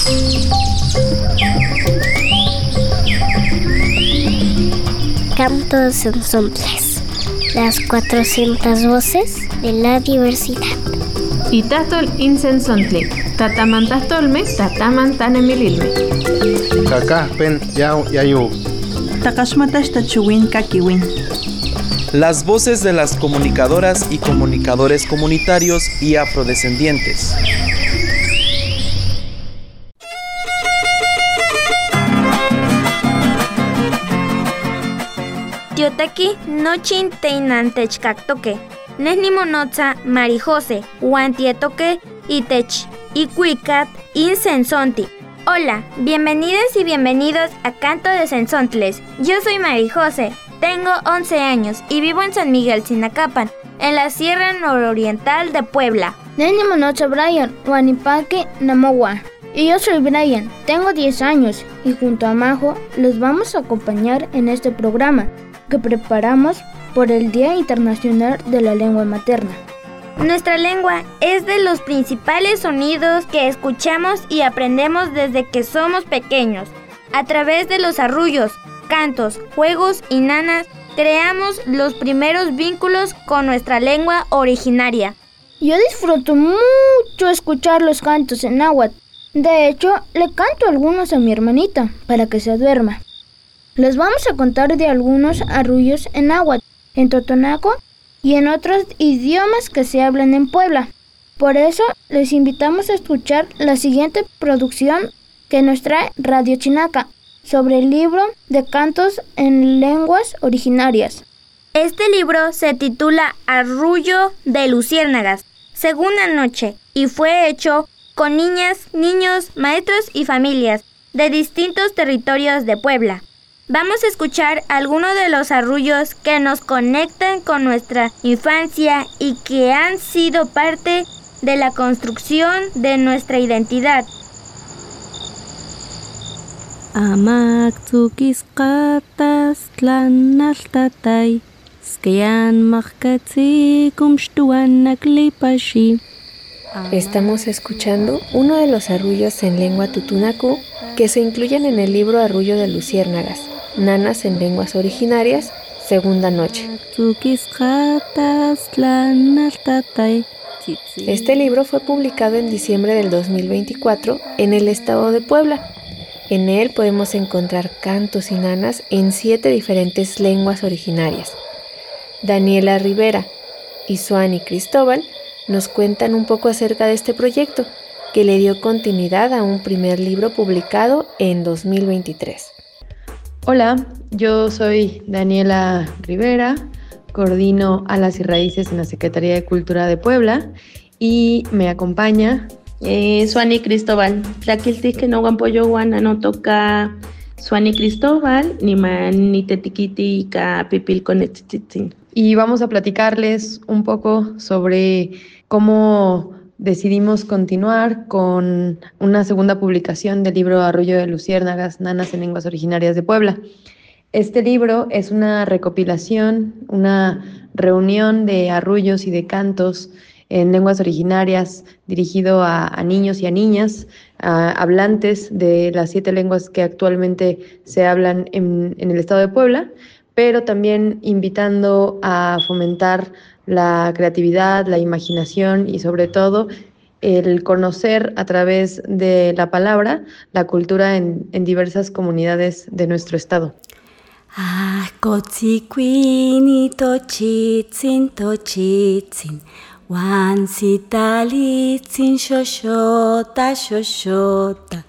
Cantos ensomples, las 400 voces de la diversidad. Itatol insensontli, tatamantastolme, tatamantanemililme. Kakajpen yau yayu. Takashmatash tachuwin kakiwin. Las voces de las comunicadoras y comunicadores comunitarios y afrodescendientes. Tiotaki nochin teinantechkaktoke. Nesnimonotza Marijose, Huantietoque, Itech, Icuicat, Insensonti. Hola, bienvenidas y bienvenidos a Canto de Sensontles. Yo soy Marijose, tengo 11 años y vivo en San Miguel Sinacapan, en la Sierra Nororiental de Puebla. Nesnimonotza Brian, Huanipaqui, Namowa. Y yo soy Brian, tengo 10 años y junto a Majo los vamos a acompañar en este programa que preparamos por el Día Internacional de la Lengua Materna. Nuestra lengua es de los principales sonidos que escuchamos y aprendemos desde que somos pequeños. A través de los arrullos, cantos, juegos y nanas, creamos los primeros vínculos con nuestra lengua originaria. Yo disfruto mucho escuchar los cantos en náhuatl. De hecho, le canto algunos a mi hermanita para que se duerma. Les vamos a contar de algunos arrullos en náhuatl, en totonaco y en otros idiomas que se hablan en Puebla. Por eso, les invitamos a escuchar la siguiente producción que nos trae Radio Chinaca sobre el libro de cantos en lenguas originarias. Este libro se titula Arrullo de Luciérnagas, Segunda Noche, y fue hecho con niñas, niños, maestros y familias de distintos territorios de Puebla. Vamos a escuchar algunos de los arrullos que nos conectan con nuestra infancia y que han sido parte de la construcción de nuestra identidad. Amak tukisqatas tlanaltatay, skyan makatsi kumshtuan naklipashi. Estamos escuchando uno de los arrullos en lengua tutunacu que se incluyen en el libro Arrullo de Luciérnagas, Nanas en lenguas originarias, Segunda Noche. Este libro fue publicado en diciembre del 2024 en el estado de Puebla. En él podemos encontrar cantos y nanas en 7 diferentes lenguas originarias. Daniela Rivera y Suani Cristóbal nos cuentan un poco acerca de este proyecto, que le dio continuidad a un primer libro publicado en 2023. Hola, yo soy Daniela Rivera, coordino Alas y Raíces en la Secretaría de Cultura de Puebla y me acompaña Suani Cristóbal. Tlaquiltisque no guampoyoguan no toca Suani Cristóbal, ni man ni tetiquiti ka pipil con etzitzin. Y vamos a platicarles un poco sobre cómo decidimos continuar con una segunda publicación del libro Arrullo de Luciérnagas, Nanas en lenguas originarias de Puebla. Este libro es una recopilación, una reunión de arrullos y de cantos en lenguas originarias dirigido a niños y a niñas, a hablantes de las 7 lenguas que actualmente se hablan en el estado de Puebla, pero también invitando a fomentar la creatividad, la imaginación y sobre todo el conocer a través de la palabra la cultura en diversas comunidades de nuestro estado. Kotzikwini tochitzin tochitzin, wansitalitzin shoshota shoshota.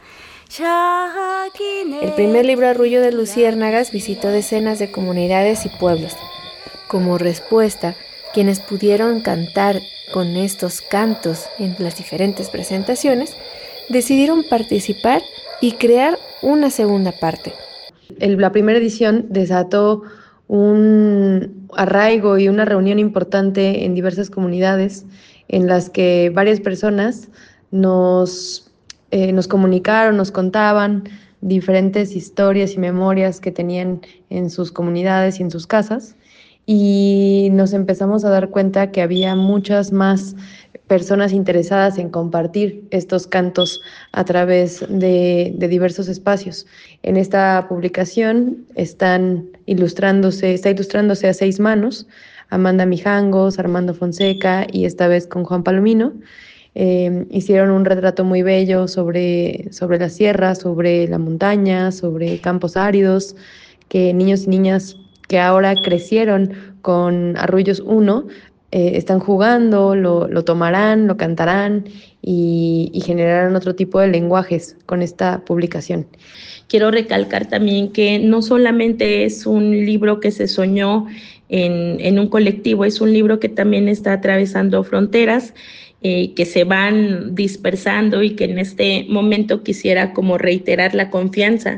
El primer libro Arrullo de Luciérnagas visitó decenas de comunidades y pueblos. Como respuesta, quienes pudieron cantar con estos cantos en las diferentes presentaciones, decidieron participar y crear una segunda parte. La primera edición desató un arraigo y una reunión importante en diversas comunidades en las que varias personas nos comunicaron, nos contaban diferentes historias y memorias que tenían en sus comunidades y en sus casas. y nos empezamos a dar cuenta que había muchas más personas interesadas en compartir estos cantos a través de diversos espacios. En esta publicación está ilustrándose a 6 manos, Amanda Mijangos, Armando Fonseca y esta vez con Juan Palomino. Hicieron un retrato muy bello sobre la sierra, sobre la montaña, sobre campos áridos, que niños y niñas que ahora crecieron con Arrullos 1 están jugando, lo tomarán, lo cantarán y generarán otro tipo de lenguajes con esta publicación. Quiero recalcar también que no solamente es un libro que se soñó en un colectivo, es un libro que también está atravesando fronteras, que se van dispersando, y que en este momento quisiera como reiterar la confianza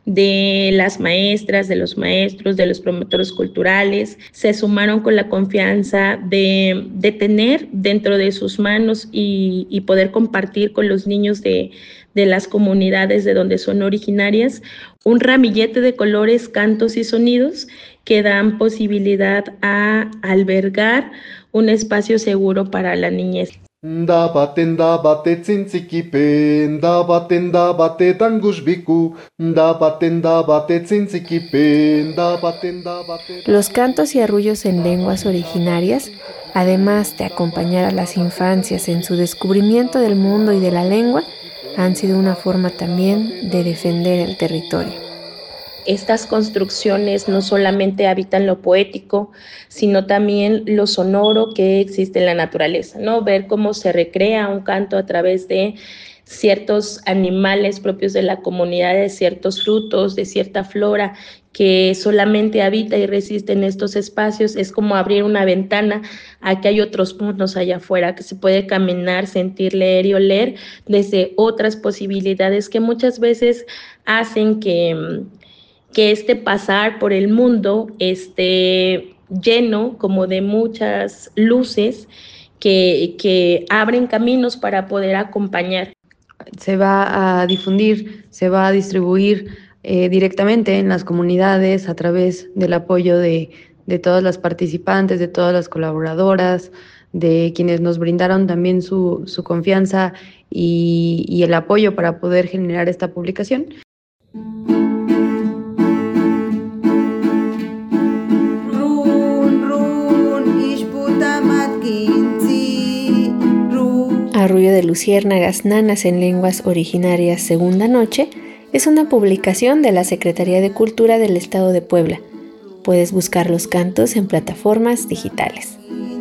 de las maestras, de los maestros, de los promotores culturales. Se sumaron con la confianza de tener dentro de sus manos y poder compartir con los niños de las comunidades de donde son originarias un ramillete de colores, cantos y sonidos que dan posibilidad a albergar un espacio seguro para la niñez. Da bate tzintsikipe, da bate tangushbiku, da bate tzintsikipe, da bate. Los cantos y arrullos en lenguas originarias, además de acompañar a las infancias en su descubrimiento del mundo y de la lengua, han sido una forma también de defender el territorio. Estas construcciones no solamente habitan lo poético, sino también lo sonoro que existe en la naturaleza, ¿no? Ver cómo se recrea un canto a través de ciertos animales propios de la comunidad, de ciertos frutos, de cierta flora que solamente habita y resiste en estos espacios. Es como abrir una ventana a que hay otros mundos allá afuera, que se puede caminar, sentir, leer y oler desde otras posibilidades que muchas veces hacen que este pasar por el mundo esté lleno como de muchas luces que abren caminos para poder acompañar. Se va a difundir, se va a distribuir directamente en las comunidades a través del apoyo de todas las participantes, de todas las colaboradoras, de quienes nos brindaron también su confianza y el apoyo para poder generar esta publicación. Arrullo de Luciérnagas, Nanas en Lenguas Originarias, segunda noche, es una publicación de la Secretaría de Cultura del Estado de Puebla. Puedes buscar los cantos en plataformas digitales.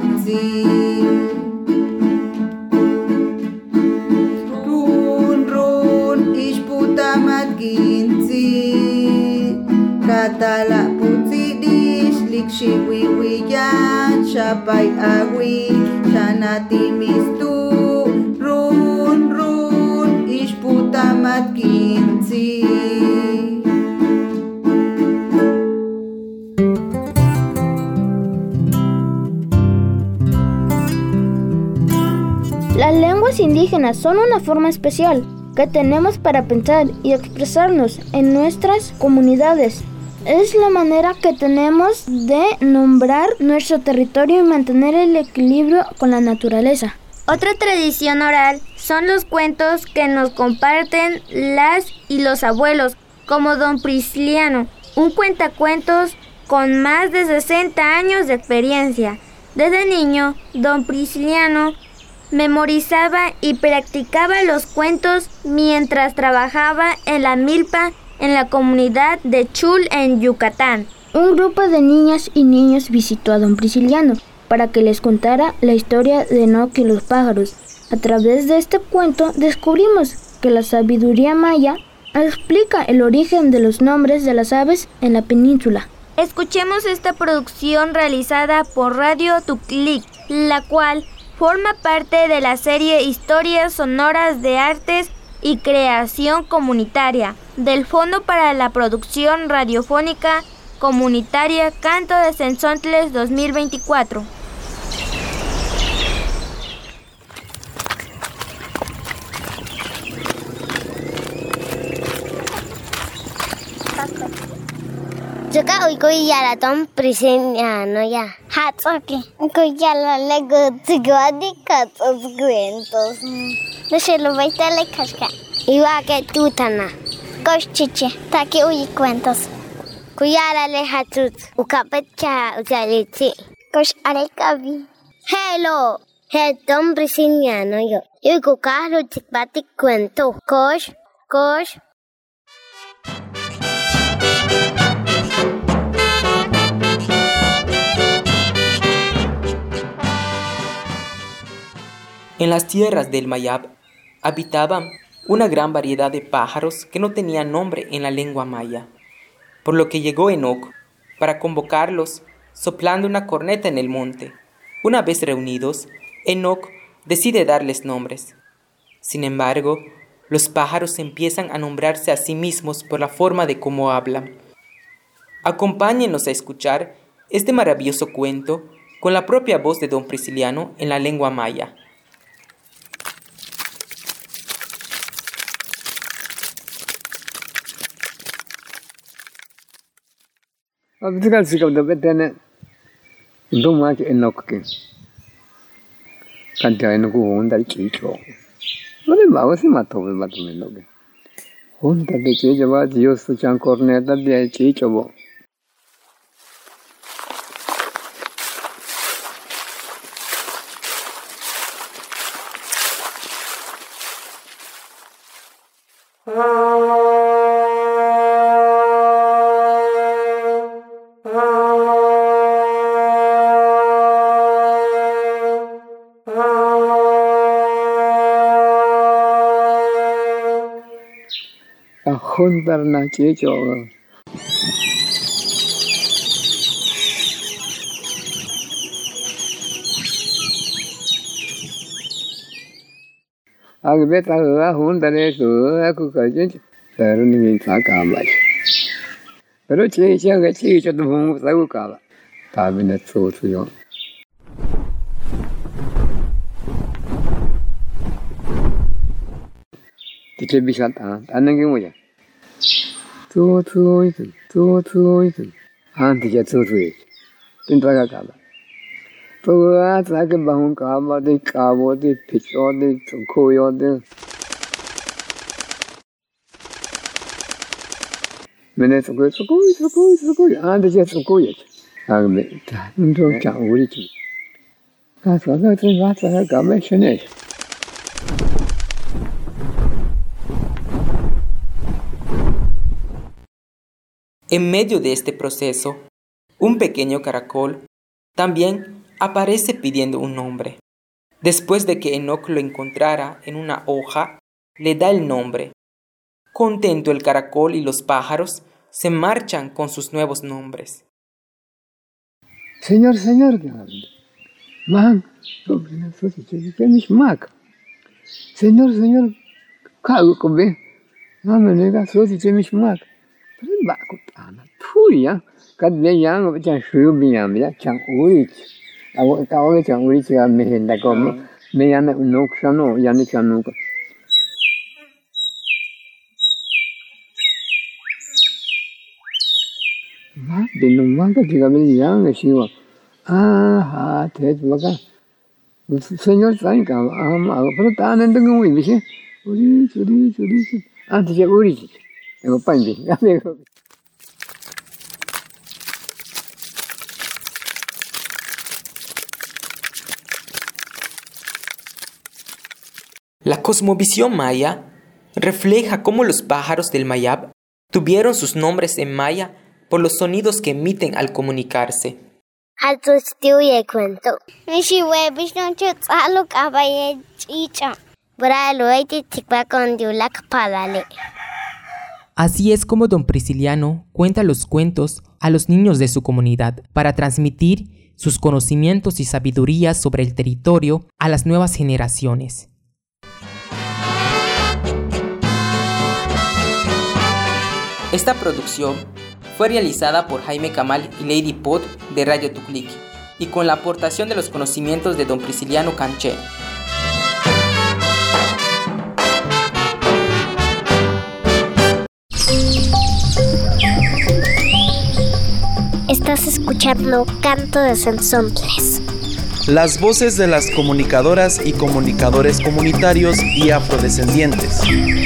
Las lenguas indígenas son una forma especial que tenemos para pensar y expresarnos en nuestras comunidades. Es la manera que tenemos de nombrar nuestro territorio y mantener el equilibrio con la naturaleza. Otra tradición oral son los cuentos que nos comparten las y los abuelos, como Don Prisciliano, un cuentacuentos con más de 60 años de experiencia. Desde niño, Don Prisciliano memorizaba y practicaba los cuentos mientras trabajaba en la milpa en la comunidad de Chul en Yucatán. Un grupo de niñas y niños visitó a Don Prisciliano para que les contara la historia de Enoch y los pájaros. A través de este cuento descubrimos que la sabiduría maya explica el origen de los nombres de las aves en la península. Escuchemos esta producción realizada por Radio Tuclic, la cual forma parte de la serie Historias Sonoras de Artes y Creación Comunitaria del Fondo para la Producción Radiofónica Comunitaria Canto de Cenzontles 2024. Zuka uykuyala don Prisciliano ya. Hatsoki. Uykuyala lego tigwadi katos cuentos. No se lo vais a le casca. Iba que tutana. Kosh chiche. Taki uy cuentos. Kuyala le hatut. Ukapecha usaliti. Kosh arekabi. Hello. He don Prisciliano yo. Uykukalo tikbati cuento. Kosh. En las tierras del Mayab habitaban una gran variedad de pájaros que no tenían nombre en la lengua maya, por lo que llegó Enoc para convocarlos soplando una corneta en el monte. Una vez reunidos, Enoc decide darles nombres. Sin embargo, los pájaros empiezan a nombrarse a sí mismos por la forma de cómo hablan. Acompáñenos a escuchar este maravilloso cuento con la propia voz de don Prisciliano en la lengua maya. Abdul sikap dapat tene duma ke Enoc ke kan dia Enoc dari chicho mane bawa si mato be bato me loge hon dari ke jaba dio su chan korne da dia chicho bo Juntar na chicho. Ag beta la juntar eso, aku kaje. Pero ni saca más. Pero chicho que chicho tu mu sagu kala. Tabi ne yo. Tiche bisa tanan ke moya. Tuh, antinya tuh, pintar kagak. Tuh, lagi bangun kamar di pisau di koyo di. Mana suku, antinya suku ya. Agak, untuk jauh itu. Kasar kagak sini. En medio de este proceso, un pequeño caracol también aparece pidiendo un nombre. Después de que Enoc lo encontrara en una hoja, le da el nombre. Contento el caracol y los pájaros se marchan con sus nuevos nombres. Señor, man, señor, cago con ve, no me negas, Bakutana, tuya, kadang yang macam syubiam ya, cang urik. Awak tahu ke cang urik yang mehendak kau, meyan Enoc sano, yang ni sano. Mak dinumang ke jika yang siwa. Tes baga. Señor sain kau, apa tahan dengan urik sih? Urik. Anti urik. La cosmovisión maya refleja cómo los pájaros del Mayab tuvieron sus nombres en maya por los sonidos que emiten al comunicarse. Así es como don Prisciliano cuenta los cuentos a los niños de su comunidad para transmitir sus conocimientos y sabiduría sobre el territorio a las nuevas generaciones. Esta producción fue realizada por Jaime Camal y Lady Pod de Radio Tuclic y con la aportación de los conocimientos de don Prisciliano Canché. Estás escuchando Canto de Sensontles. Las voces de las comunicadoras y comunicadores comunitarios y afrodescendientes.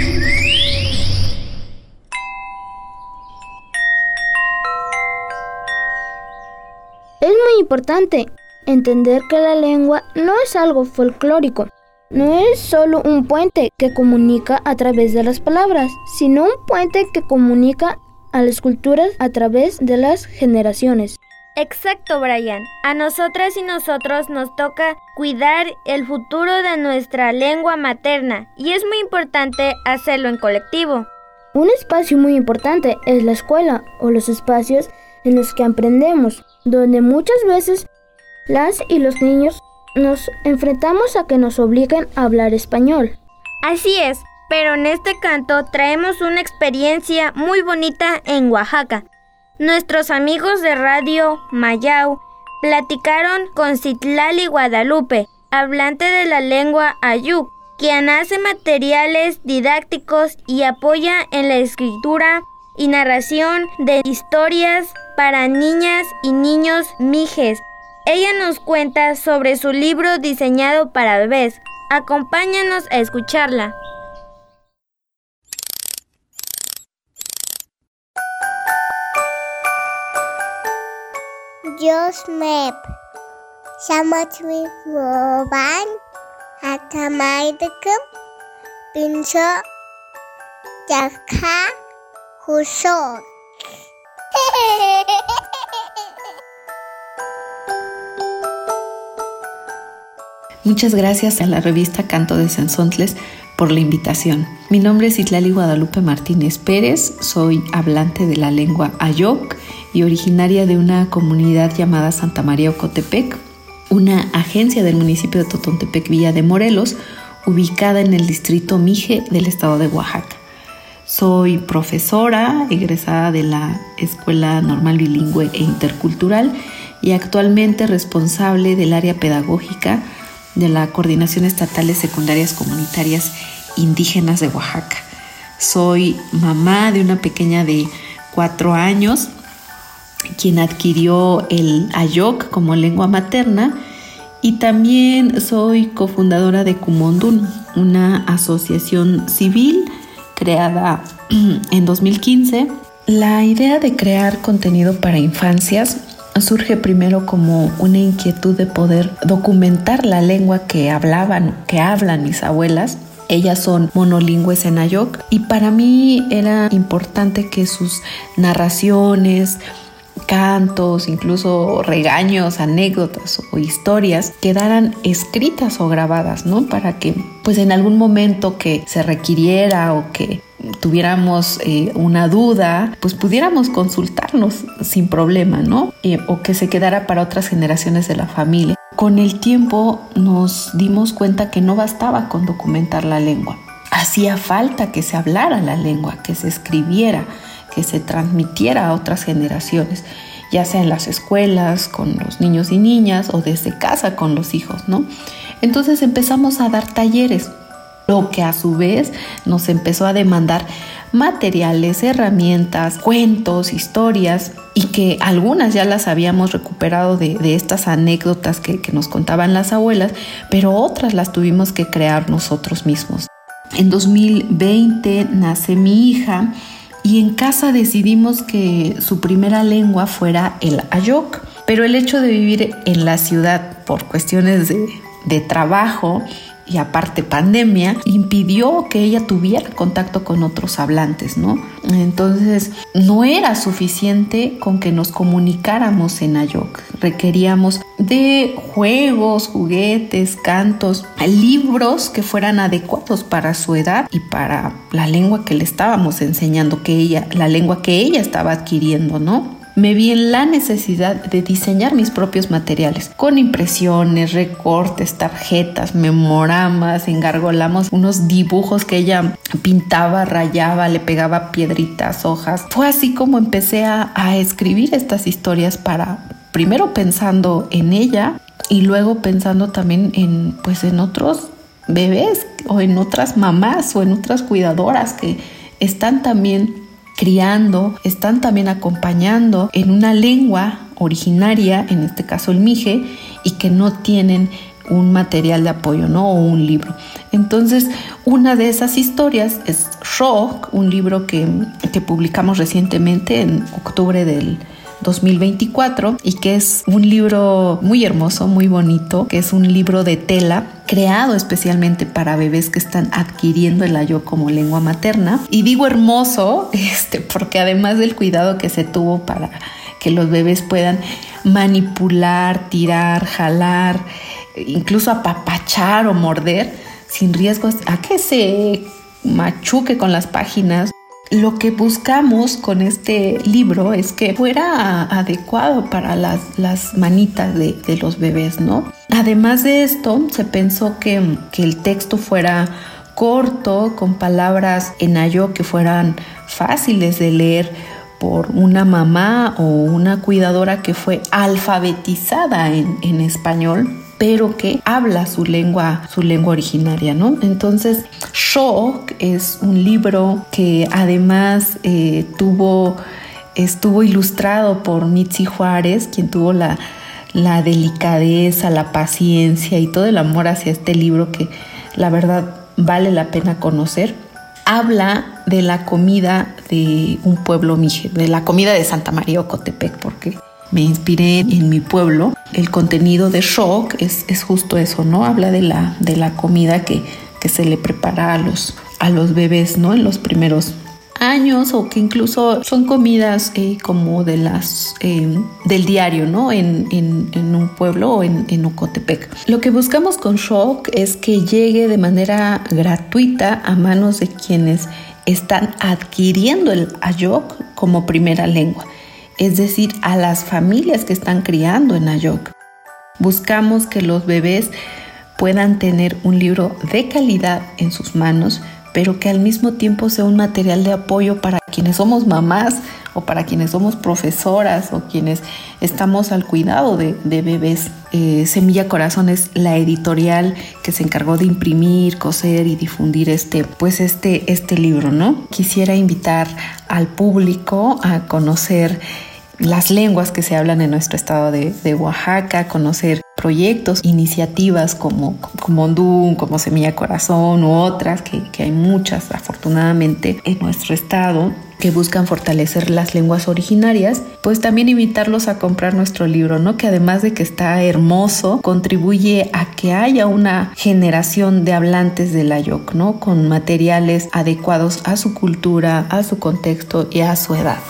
Es muy importante entender que la lengua no es algo folclórico. No es solo un puente que comunica a través de las palabras, sino un puente que comunica a las culturas a través de las generaciones. Exacto, Brian. A nosotras y nosotros nos toca cuidar el futuro de nuestra lengua materna y es muy importante hacerlo en colectivo. Un espacio muy importante es la escuela o los espacios en los que aprendemos, donde muchas veces las y los niños nos enfrentamos a que nos obliguen a hablar español. Así es, pero en este canto traemos una experiencia muy bonita en Oaxaca. Nuestros amigos de Radio Mayau platicaron con Citlali Guadalupe, hablante de la lengua Ayuk, quien hace materiales didácticos y apoya en la escritura y narración de historias para niñas y niños mijes. Ella nos cuenta sobre su libro diseñado para bebés. Acompáñanos a escucharla. Yosmep Samachwi Moban Hatamaidakam Pinsho Jaka Husok. Muchas gracias a la revista Canto de Sensontles por la invitación. Mi nombre es Citlali Guadalupe Martínez Pérez, soy hablante de la lengua Ayok y originaria de una comunidad llamada Santa María Ocotepec, una agencia del municipio de Totontepec, Villa de Morelos, ubicada en el distrito Mije del estado de Oaxaca. Soy profesora, egresada de la Escuela Normal Bilingüe e Intercultural y actualmente responsable del área pedagógica de la Coordinación Estatal de Secundarias Comunitarias Indígenas de Oaxaca. Soy mamá de una pequeña de 4 años, quien adquirió el Ayok como lengua materna, y también soy cofundadora de Kumondun, una asociación civil creada en 2015. La idea de crear contenido para infancias surge primero como una inquietud de poder documentar la lengua que hablan mis abuelas. Ellas son monolingües en Ayok y para mí era importante que sus narraciones, cantos, incluso regaños, anécdotas o historias quedaran escritas o grabadas, ¿no? Para que pues en algún momento que se requiriera o que tuviéramos una duda, pues pudiéramos consultarnos sin problema, ¿no? O que se quedara para otras generaciones de la familia. Con el tiempo nos dimos cuenta que no bastaba con documentar la lengua. Hacía falta que se hablara la lengua, que se escribiera, que se transmitiera a otras generaciones, ya sea en las escuelas, con los niños y niñas, o desde casa con los hijos, ¿no? Entonces empezamos a dar talleres, lo que a su vez nos empezó a demandar materiales, herramientas, cuentos, historias, y que algunas ya las habíamos recuperado de estas anécdotas que nos contaban las abuelas, pero otras las tuvimos que crear nosotros mismos. En 2020 nace mi hija y en casa decidimos que su primera lengua fuera el Ayok, pero el hecho de vivir en la ciudad por cuestiones de trabajo y aparte pandemia impidió que ella tuviera contacto con otros hablantes, ¿no? Entonces no era suficiente con que nos comunicáramos en Ayok. Requeríamos de juegos, juguetes, cantos, libros que fueran adecuados para su edad y para la lengua que le estábamos enseñando, la lengua que ella estaba adquiriendo, ¿no? Me vi en la necesidad de diseñar mis propios materiales con impresiones, recortes, tarjetas, memoramas, engargolamos unos dibujos que ella pintaba, rayaba, le pegaba piedritas, hojas. Fue así como empecé a escribir estas historias primero pensando en ella y luego pensando también en otros bebés o en otras mamás o en otras cuidadoras que están también criando, están también acompañando en una lengua originaria, en este caso el mije, y que no tienen un material de apoyo, ¿no? O un libro. Entonces, una de esas historias es Xok, un libro que publicamos recientemente en octubre del 2024 y que es un libro muy hermoso, muy bonito, que es un libro de tela creado especialmente para bebés que están adquiriendo el ayok como lengua materna. Y digo hermoso porque además del cuidado que se tuvo para que los bebés puedan manipular, tirar, jalar, incluso apapachar o morder sin riesgos a que se machuque con las páginas. Lo que buscamos con este libro es que fuera adecuado para las manitas de los bebés, ¿no? Además de esto, se pensó que el texto fuera corto, con palabras en ayok que fueran fáciles de leer por una mamá o una cuidadora que fue alfabetizada en español, pero que habla su lengua originaria, ¿no? Entonces, Xok es un libro que además estuvo ilustrado por Mitzi Juárez, quien tuvo la delicadeza, la paciencia y todo el amor hacia este libro que la verdad vale la pena conocer. Habla de la comida de un pueblo mije, de la comida de Santa María Ocotepec, porque me inspiré en mi pueblo. El contenido de Xok es justo eso, ¿no? Habla de la comida que se le prepara a los bebés, ¿no? En los primeros años, o que incluso son comidas como de del diario, ¿no? En un pueblo o en Ocotepec. Lo que buscamos con Xok es que llegue de manera gratuita a manos de quienes están adquiriendo el ayok como primera lengua, es decir, a las familias que están criando en ayok. Buscamos que los bebés puedan tener un libro de calidad en sus manos, pero que al mismo tiempo sea un material de apoyo para quienes somos mamás o para quienes somos profesoras o quienes estamos al cuidado de bebés. Semilla Corazón es la editorial que se encargó de imprimir, coser y difundir este libro, ¿no? Quisiera invitar al público a conocer las lenguas que se hablan en nuestro estado de Oaxaca, conocer proyectos, iniciativas como Ondún, como Semilla Corazón u otras, que hay muchas afortunadamente en nuestro estado, que buscan fortalecer las lenguas originarias. Pues también invitarlos a comprar nuestro libro, ¿no? Que además de que está hermoso, contribuye a que haya una generación de hablantes del ayok, ¿no? Con materiales adecuados a su cultura, a su contexto y a su edad.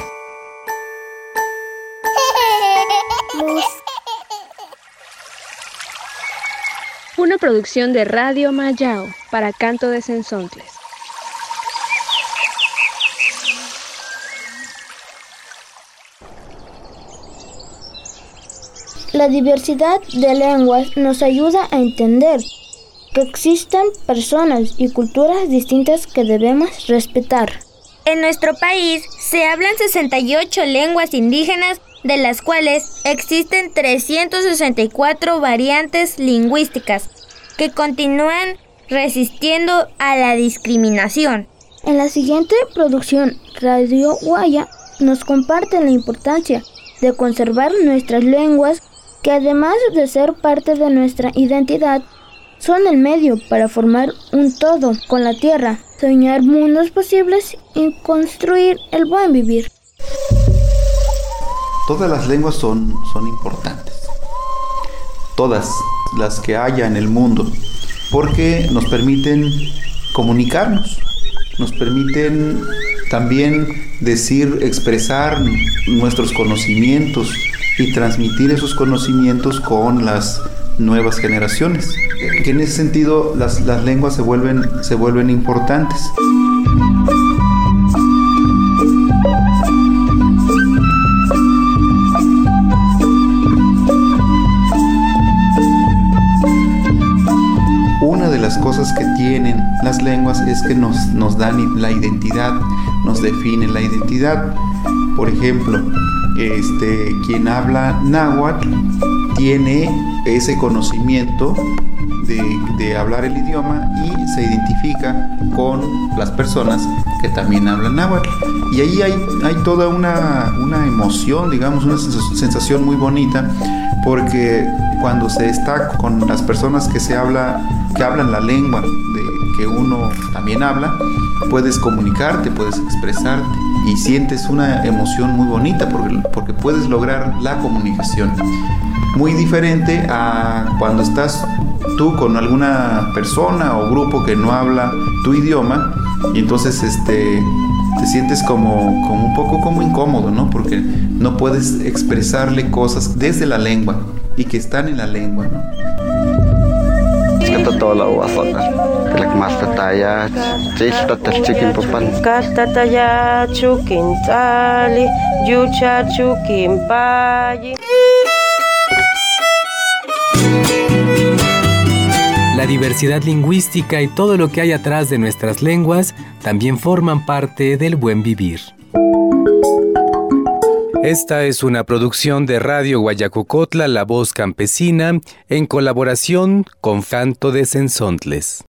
Una producción de Radio Mayao para Canto de Sensontles. La diversidad de lenguas nos ayuda a entender que existen personas y culturas distintas que debemos respetar. En nuestro país se hablan 68 lenguas indígenas, de las cuales existen 364 variantes lingüísticas que continúan resistiendo a la discriminación. En la siguiente producción, Radio Guaya nos comparte la importancia de conservar nuestras lenguas, que además de ser parte de nuestra identidad, son el medio para formar un todo con la tierra, soñar mundos posibles y construir el buen vivir. Todas las lenguas son importantes, todas las que haya en el mundo, porque nos permiten comunicarnos, nos permiten también expresar nuestros conocimientos y transmitir esos conocimientos con las nuevas generaciones. Que en ese sentido las lenguas se vuelven importantes. Una de las cosas que tienen las lenguas es que nos dan la identidad, nos definen la identidad. Por ejemplo, quien habla náhuatl tiene ese conocimiento de hablar el idioma y se identifica con las personas que también hablan náhuatl. Y ahí hay toda una emoción, digamos, una sensación muy bonita, porque cuando se está con las personas que hablan la lengua que uno también habla, puedes comunicarte, puedes expresarte y sientes una emoción muy bonita porque puedes lograr la comunicación. Muy diferente a cuando estás tú con alguna persona o grupo que no habla tu idioma y entonces te sientes como un poco como incómodo, ¿no? Porque no puedes expresarle cosas desde la lengua y que están en la lengua, ¿no? La diversidad lingüística y todo lo que hay atrás de nuestras lenguas también forman parte del buen vivir. Esta es una producción de Radio Guayacocotla, La Voz Campesina, en colaboración con Canto de Cenzontles.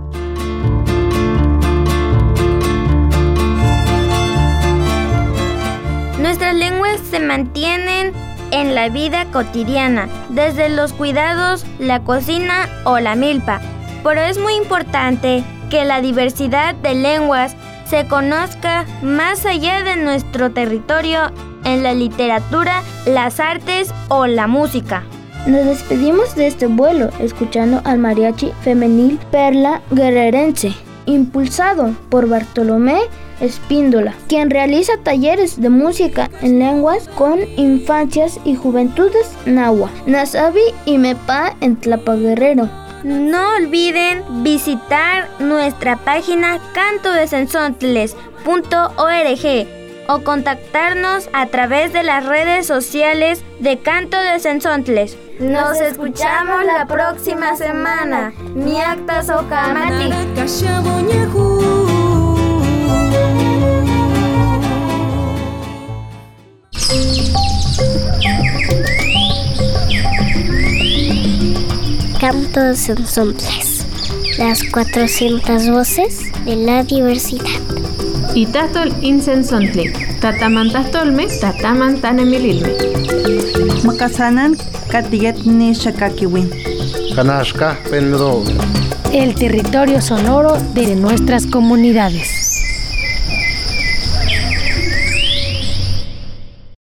Nuestras lenguas se mantienen en la vida cotidiana, desde los cuidados, la cocina o la milpa. Pero es muy importante que la diversidad de lenguas se conozca más allá de nuestro territorio en la literatura, las artes o la música. Nos despedimos de este vuelo escuchando al mariachi femenil Perla Guerrerense, impulsado por Bartolomé Espíndola, quien realiza talleres de música en lenguas con infancias y juventudes nahua, nasabi y mepa en Tlapa Guerrero. No olviden visitar nuestra página cantodecenzontles.org o contactarnos a través de las redes sociales de Canto de Cenzontles. Nos escuchamos la próxima semana. Miacta Socamati. Canto de Cenzontles, las 400 voces de la diversidad. Itatol Incensontle, tatamantastolme, tatamantanemililme. Makasanan Katiyetni Shakakiwin. Kanashka Penro. El territorio sonoro de nuestras comunidades.